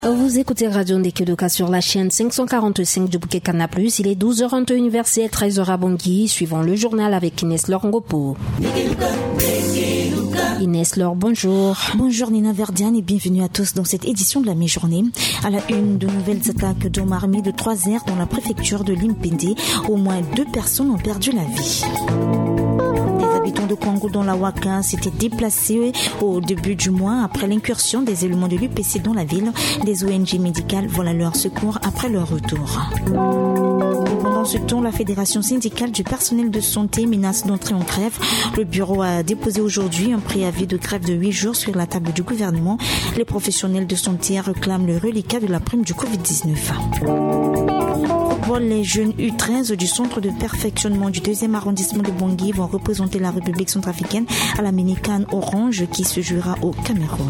Vous écoutez Radio Ndekedoka sur la chaîne 545 du Bouquet Cana Plus. Il est 12h21 universel, 13h à Bangui. Suivant le journal avec Inès Laure Ngopo. Inès Laure, bonjour. Bonjour Nina Verdiane et bienvenue à tous dans cette édition de la mi-journée. À la une, de nouvelles attaques d'hommes armés de 3 aires dans la préfecture de Limpende. Au moins 2 personnes ont perdu la vie. Les habitants de Congo dans la Ouaka s'étaient déplacés au début du mois après l'incursion des éléments de l'UPC dans la ville. Des ONG médicales vont à leur secours après leur retour. Pendant ce temps, la Fédération syndicale du personnel de santé menace d'entrer en grève. Le bureau a déposé aujourd'hui un préavis de grève de 8 jours sur la table du gouvernement. Les professionnels de santé réclament le reliquat de la prime du Covid-19. Les jeunes U13 du centre de perfectionnement du 2e arrondissement de Bangui vont représenter la République centrafricaine à la mini-CAN Orange qui se jouera au Cameroun.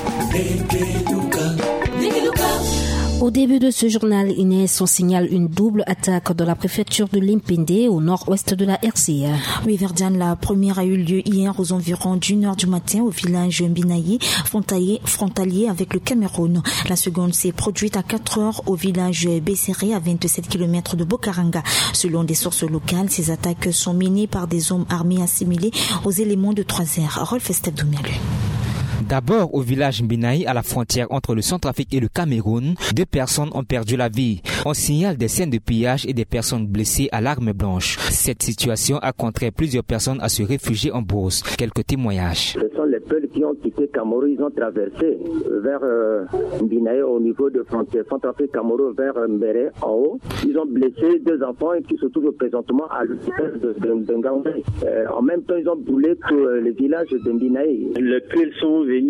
Au début de ce journal, Inès, on signale une double attaque dans la préfecture de Limpende, au nord-ouest de la RCA. Oui, Verdiane, la première a eu lieu hier aux environs d'1h du matin au village Mbinayi, frontalier avec le Cameroun. La seconde s'est produite à 4h au village Besseré, à 27 km de Bokaranga. Selon des sources locales, ces attaques sont menées par des hommes armés assimilés aux éléments de 3 aires. Rolf Estebdoumialu. D'abord au village Mbinayi, à la frontière entre le Centrafrique et le Cameroun, 2 personnes ont perdu la vie. On signale des scènes de pillage et des personnes blessées à l'arme blanche. Cette situation a contraint plusieurs personnes à se réfugier en Beauce. Quelques témoignages. Ce sont les peuples qui ont quitté Cameroun, ils ont traversé vers Mbinayi au niveau de frontière Centrafrique-Cameroun vers Mbéré en haut. Ils ont blessé 2 enfants qui se trouvent présentement à l'hôpital de Ngaoundé. En même temps, ils ont brûlé tout le village de Mbinayi. Les peuples sont venus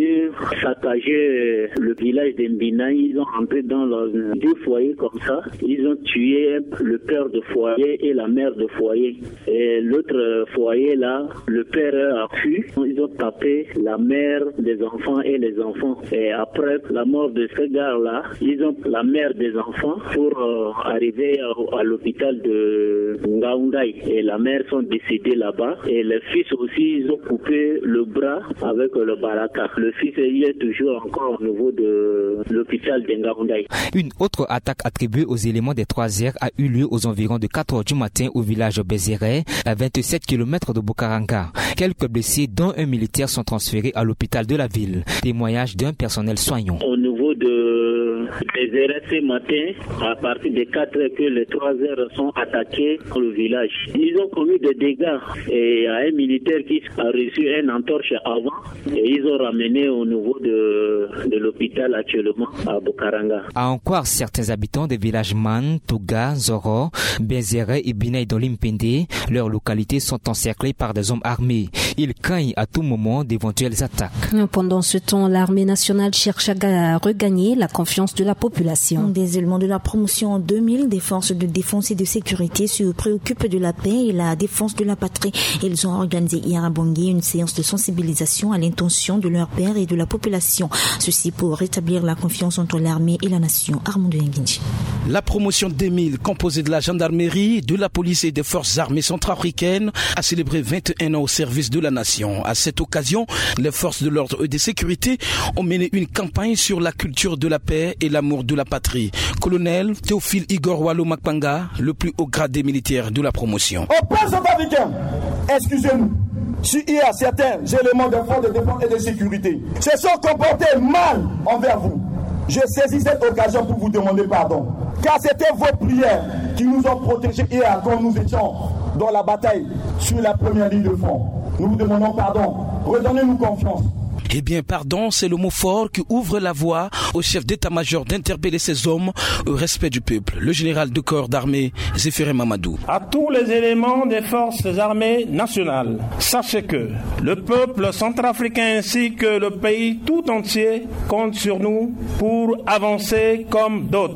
saccager le village d'Mbinayi. Ils ont entré dans 2 foyers comme ça. Ils ont tué le père de foyer et la mère de foyer. Et l'autre foyer là, le père a fui. Ils ont tapé la mère des enfants et les enfants. Et après la mort de ce gars-là, ils ont la mère des enfants pour arriver à l'hôpital de Ngaoundé. Et la mère sont décédées là-bas. Et les fils aussi, ils ont coupé le bras avec le baraka. Le fils il est toujours encore au niveau de l'hôpital de Ngaoundé. Une autre attaque attribuée aux éléments des 3 aires a eu lieu aux environs de 4h du matin au village Bézéré, à 27 km de Bokaranga. Quelques blessés, dont un militaire, sont transférés à l'hôpital de la ville. Témoignage d'un personnel soignant. Au niveau de Bézéré ce matin, à partir de 4h que les 3 aires sont attaquées dans le village. Ils ont commis des dégâts et à un militaire qui a reçu une entorche avant et ils ont ramené au niveau de l'hôpital actuellement à Bokaranga. À en croire certains habitants des villages Man, Touga, Zoro, Bézéré et Binayi dans Limpende, leurs localités sont encerclées par des hommes armés. Ils craignent à tout moment d'éventuelles attaques. Pendant ce temps, l'armée nationale cherche à regagner la confiance de la population. Des éléments de la promotion en 2000 des forces de défense et de sécurité se préoccupent de la paix et la défense de la patrie. Ils ont organisé hier à Bangui une séance de sensibilisation à l'intention de leur père et de la population. Ceci pour rétablir la confiance entre l'armée et la nation. Armand Nguindji. La promotion 2000, composée de la gendarmerie, de la police et des forces armées centrafricaines, a célébré 21 ans au service de la nation. À cette occasion, les forces de l'ordre et de sécurité ont mené une campagne sur la culture de la paix et l'amour de la patrie. Colonel Théophile Igor Walo Makpanga, le plus haut gradé militaire de la promotion. Au plan centrafricain, excusez-nous, si il y a certains éléments de force de défense et de sécurité se sont comportés mal envers vous, je saisis cette occasion pour vous demander pardon. Car c'était vos prières qui nous ont protégés hier quand nous étions dans la bataille sur la première ligne de front. Nous vous demandons pardon. Redonnez-nous confiance. Eh bien, pardon, c'est le mot fort qui ouvre la voie au chef d'état-major d'interpeller ces hommes au respect du peuple. Le général de corps d'armée, Zéphiré Mamadou. À tous les éléments des forces armées nationales, sachez que le peuple centrafricain ainsi que le pays tout entier compte sur nous pour avancer comme d'autres.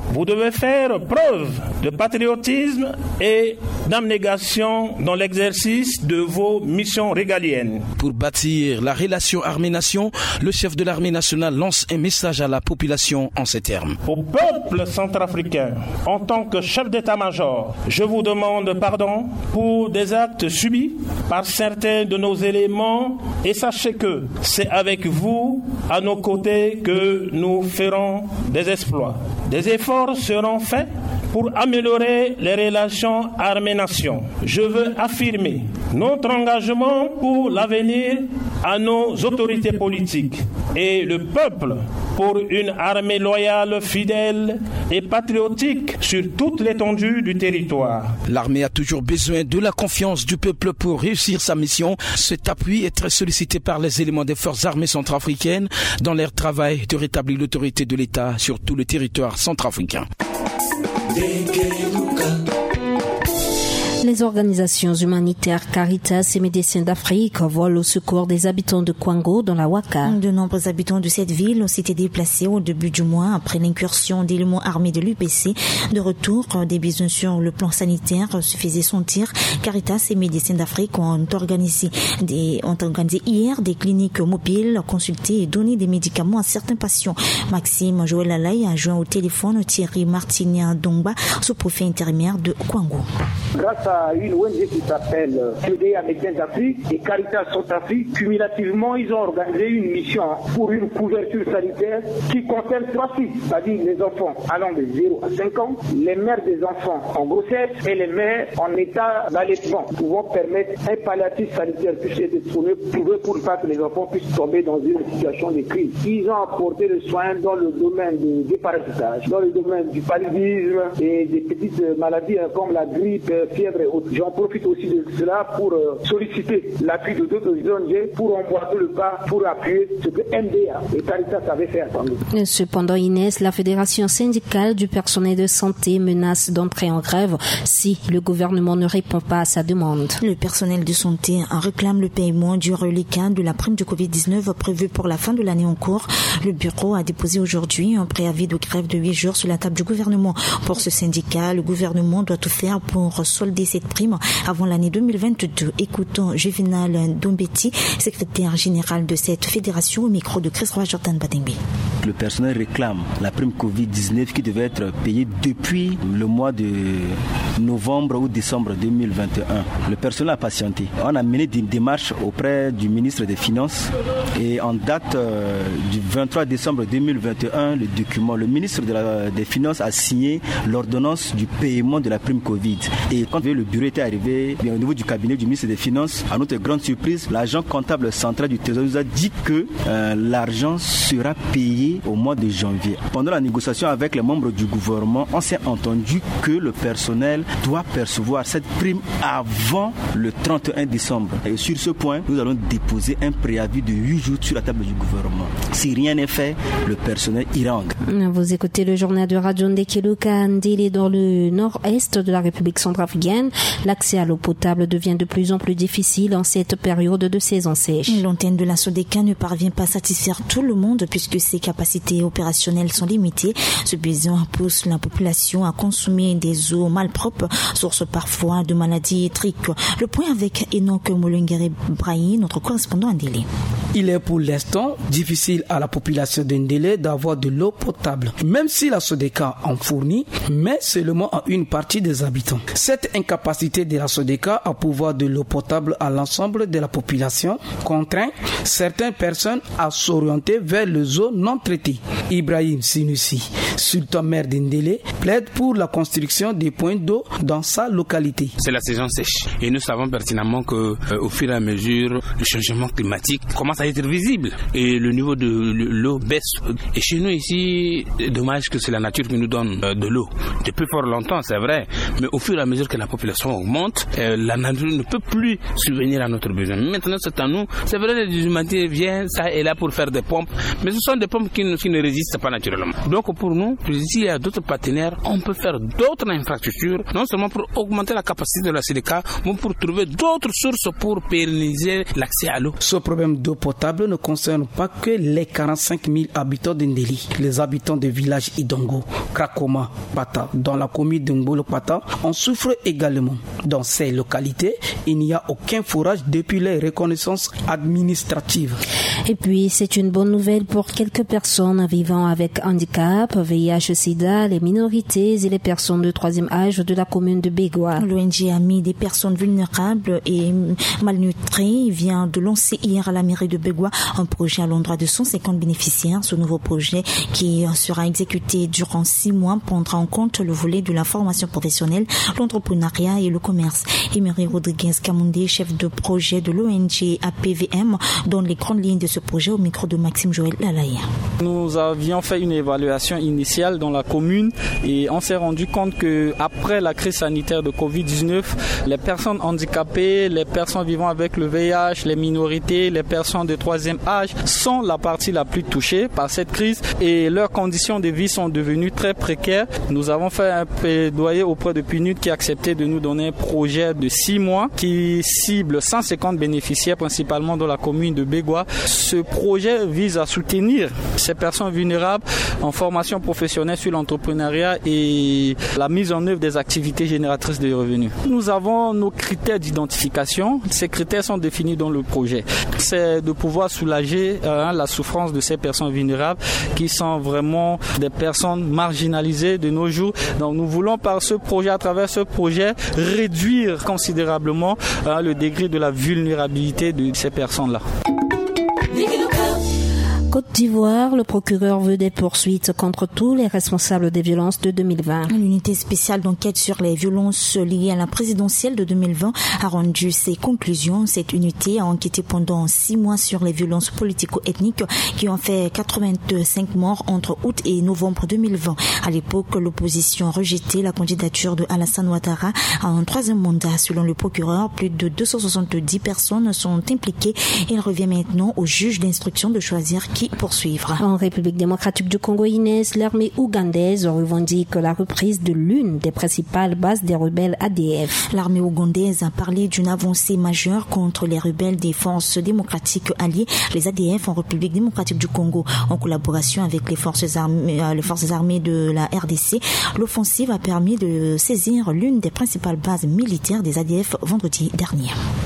Vous devez faire preuve de patriotisme et d'abnégation dans l'exercice de vos missions régaliennes. Pour bâtir la relation armée-nation, le chef de l'armée nationale lance un message à la population en ces termes. Au peuple centrafricain, en tant que chef d'état-major, je vous demande pardon pour des actes subis par certains de nos éléments et sachez que c'est avec vous, à nos côtés, que nous ferons des exploits. Des efforts seront faits pour améliorer les relations armée-nation. Je veux affirmer notre engagement pour l'avenir à nos autorités politiques et le peuple pour une armée loyale, fidèle et patriotique sur toute l'étendue du territoire. L'armée a toujours besoin de la confiance du peuple pour réussir sa mission. Cet appui est très sollicité par les éléments des forces armées centrafricaines dans leur travail de rétablir l'autorité de l'État sur tout le territoire centrafricain. Les organisations humanitaires Caritas et Médecins d'Afrique volent au secours des habitants de Kwango dans la Ouaka. De nombreux habitants de cette ville ont été déplacés au début du mois après l'incursion d'éléments armés de l'UPC. De retour, des besoins sur le plan sanitaire se faisaient sentir. Caritas et Médecins d'Afrique ont organisé hier des cliniques mobiles, consulté et donné des médicaments à certains patients. Maxime Joël Alaï a joint au téléphone Thierry Martinia Dongba, sous-préfet intérimaire de Kwango. Grâce à une ONG qui s'appelle CDA Médecins d'Afrique et Caritas Centrafrique, cumulativement, ils ont organisé une mission pour une couverture sanitaire qui concerne 3 sites, c'est-à-dire les enfants allant de 0 à 5 ans, les mères des enfants en grossesse et les mères en état d'allaitement, pouvant permettre un palliatif sanitaire puisse être trouvé pour pas que les enfants puissent tomber dans une situation de crise. Ils ont apporté le soin dans le domaine du déparasitage, dans le domaine du paludisme et des petites maladies comme la grippe, fièvre et autres. J'en profite aussi de cela pour solliciter l'appui de d'autres ONG pour emboîter le pas, pour appuyer ce que MDA et Caritas avaient fait attendre. Cependant, Inès, la Fédération syndicale du personnel de santé menace d'entrer en grève si le gouvernement ne répond pas à sa demande. Le personnel de santé réclame le paiement du reliquat de la prime de Covid-19 prévue pour la fin de l'année en cours. Le bureau a déposé aujourd'hui un préavis de grève de 8 jours sur la table du gouvernement. Pour ce syndicat, le gouvernement doit tout faire pour solder cette prime avant l'année 2022. Écoutons Juvenal Dombetti, secrétaire général de cette fédération, au micro de Chris Roy Jordan Badembe. Le personnel réclame la prime Covid-19 qui devait être payée depuis le mois de novembre ou décembre 2021. Le personnel a patienté. On a mené des démarches auprès du ministre des Finances et en date du 23 décembre 2021, le ministre des Finances a signé l'ordonnance du paiement de la prime Covid. Et quand le bureau était arrivé au niveau du cabinet du ministre des Finances, à notre grande surprise, l'agent comptable central du Trésor nous a dit que l'argent sera payé au mois de janvier. Pendant la négociation avec les membres du gouvernement, on s'est entendu que le personnel doit percevoir cette prime avant le 31 décembre. Et sur ce point, nous allons déposer un préavis de 8 jours sur la table du gouvernement. Si rien n'est fait, le personnel ira en grève. Vous écoutez le journal de Radio Ndekeluka Ndélé dans le nord-est de la République centrafricaine. L'accès à l'eau potable devient de plus en plus difficile en cette période de saison sèche. L'antenne de la SODECA ne parvient pas à satisfaire tout le monde puisque ses capacités opérationnelles sont limitées. Ce besoin pousse la population à consommer des eaux malpropres, source parfois de maladies étriques. Le point avec Enoch Molungere Brahi, notre correspondant à Ndélé. Il est pour l'instant difficile à la population de Ndélé d'avoir de l'eau potable, même si la SODECA en fournit, mais seulement à une partie des habitants. Cette incapacité de la SODECA à pouvoir de l'eau potable à l'ensemble de la population contraint certaines personnes à s'orienter vers les eaux non traitées. Ibrahim Sinussi, sultan maire d'Ndélé, plaide pour la construction des points d'eau dans sa localité. C'est la saison sèche et nous savons pertinemment que au fur et à mesure le changement climatique commence à être visible et le niveau de l'eau baisse. Et chez nous ici, dommage que c'est la nature qui nous donne de l'eau. Depuis fort longtemps, c'est vrai, mais au fur et à mesure que la population augmente, la nature ne peut plus subvenir à notre besoin. Maintenant, c'est à nous. C'est vrai, les humanité viennent ça et là pour faire des pompes, mais ce sont des pompes qui ne résistent pas naturellement. Donc pour nous, région, s'il y a d'autres partenaires, on peut faire d'autres infrastructures, non seulement pour augmenter la capacité de la SEDECA, mais pour trouver d'autres sources pour pérenniser l'accès à l'eau. Ce problème d'eau potable ne concerne pas que les 45 000 habitants d'Indéli. Les habitants des villages Idongo, Krakoma, Pata, dans la commune de Ngolo-Pata, en souffrent également. Dans ces localités, il n'y a aucun forage depuis les reconnaissances administratives. Et puis, c'est une bonne nouvelle pour quelques personnes vivant avec handicap, VIH-Sida, les minorités et les personnes de troisième âge de la commune de Bégua. L'ONG Amis des personnes vulnérables et malnutries vient de lancer hier à la mairie de Bégua un projet à l'endroit de 150 bénéficiaires. Ce nouveau projet qui sera exécuté durant 6 mois prendra en compte le volet de la formation professionnelle, l'entrepreneuriat et le commerce. Emery Rodriguez Kamundé, chef de projet de l'ONG APVM, donne les grandes lignes de ce projet au micro de Maxime Joël Lalaïa. Nous avions fait une évaluation initiale dans la commune et on s'est rendu compte que après la crise sanitaire de Covid-19, les personnes handicapées, les personnes vivant avec le VIH, les minorités, les personnes de troisième âge sont la partie la plus touchée par cette crise et leurs conditions de vie sont devenues très précaires. Nous avons fait un plaidoyer auprès de PNUD qui a accepté de nous donner un projet de 6 mois qui cible 150 bénéficiaires principalement dans la commune de Bégua. Ce projet vise à soutenir ces personnes vulnérables en formation professionnelle sur l'entrepreneuriat et la mise en œuvre des activités génératrices de revenus. Nous avons nos critères d'identification. Ces critères sont définis dans le projet. C'est de pouvoir soulager la souffrance de ces personnes vulnérables qui sont vraiment des personnes marginalisées de nos jours. Donc nous voulons par ce projet, à travers ce projet, réduire considérablement le degré de la vulnérabilité de ces personnes-là. Côte d'Ivoire, le procureur veut des poursuites contre tous les responsables des violences de 2020. L'unité spéciale d'enquête sur les violences liées à la présidentielle de 2020 a rendu ses conclusions. Cette unité a enquêté pendant 6 mois sur les violences politico-ethniques qui ont fait 85 morts entre août et novembre 2020. À l'époque, l'opposition rejetait la candidature de Alassane Ouattara à un 3e mandat. Selon le procureur, plus de 270 personnes sont impliquées. Il revient maintenant au juge d'instruction de choisir qui poursuivre. En République démocratique du Congo, Inès, l'armée ougandaise revendique la reprise de l'une des principales bases des rebelles ADF. L'armée ougandaise a parlé d'une avancée majeure contre les rebelles des forces démocratiques alliées, les ADF, en République démocratique du Congo. En collaboration avec les forces armées de la RDC, l'offensive a permis de saisir l'une des principales bases militaires des ADF vendredi dernier.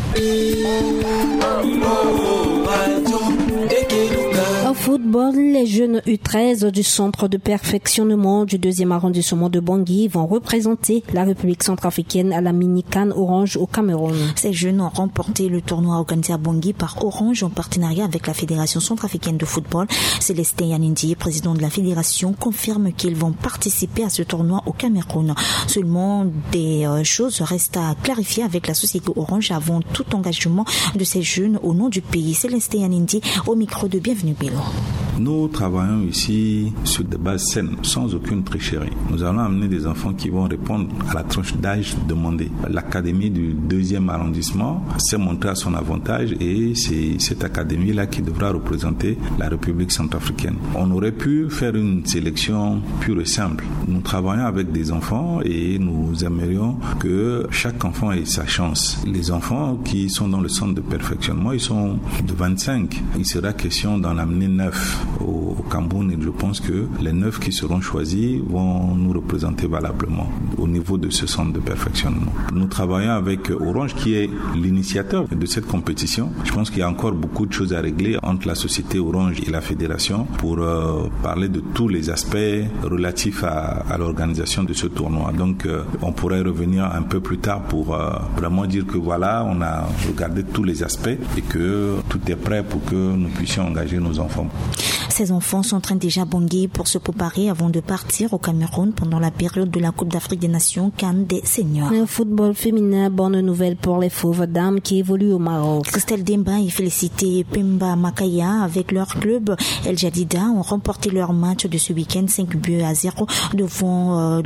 Au football, les jeunes U13 du centre de perfectionnement du 2e arrondissement de Bangui vont représenter la République centrafricaine à la mini-CAN Orange au Cameroun. Ces jeunes ont remporté le tournoi organisé à Bangui par Orange en partenariat avec la Fédération centrafricaine de football. Célestin Yanindi, président de la fédération, confirme qu'ils vont participer à ce tournoi au Cameroun. Seulement, des choses restent à clarifier avec la société Orange avant tout engagement de ces jeunes au nom du pays. Célestin Yanindi au micro de Bienvenue Bello. Nous travaillons ici sur des bases saines, sans aucune tricherie. Nous allons amener des enfants qui vont répondre à la tranche d'âge demandée. L'académie du 2e arrondissement s'est montrée à son avantage et c'est cette académie-là qui devra représenter la République centrafricaine. On aurait pu faire une sélection pure et simple. Nous travaillons avec des enfants et nous aimerions que chaque enfant ait sa chance. Les enfants qui sont dans le centre de perfectionnement, ils sont de 25. Il sera question d'en amener 9 au Cameroun et je pense que les 9 qui seront choisis vont nous représenter valablement au niveau de ce centre de perfectionnement. Nous travaillons avec Orange qui est l'initiateur de cette compétition. Je pense qu'il y a encore beaucoup de choses à régler entre la société Orange et la fédération pour parler de tous les aspects relatifs à l'organisation de ce tournoi. Donc on pourrait revenir un peu plus tard pour vraiment dire que voilà, on a regardé tous les aspects et que tout est prêt pour que nous puissions engager nos enfants. Ces enfants s'entraînent déjà à Bangui pour se préparer avant de partir au Cameroun pendant la période de la Coupe d'Afrique des Nations CAN des seniors. Le football féminin, bonne nouvelle pour les fauves dames qui évoluent au Maroc. Christelle Demba et Félicité Pemba Makaya avec leur club El Jadida ont remporté leur match de ce week-end 5-0 devant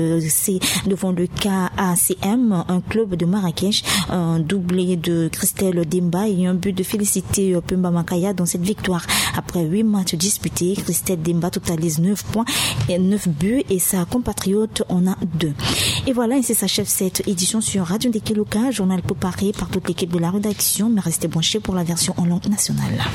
le KACM, un club de Marrakech, un doublé de Christelle Demba et un but de Félicité Pemba Makaya dans cette victoire. Après 8 matchs disputés, disputées. Christelle Demba totalise 9 points et 9 buts et sa compatriote en a 2. Et voilà, ainsi s'achève cette édition sur Radio Ndeke Luka, journal préparé par toute l'équipe de la rédaction, mais restez branchés pour la version en langue nationale.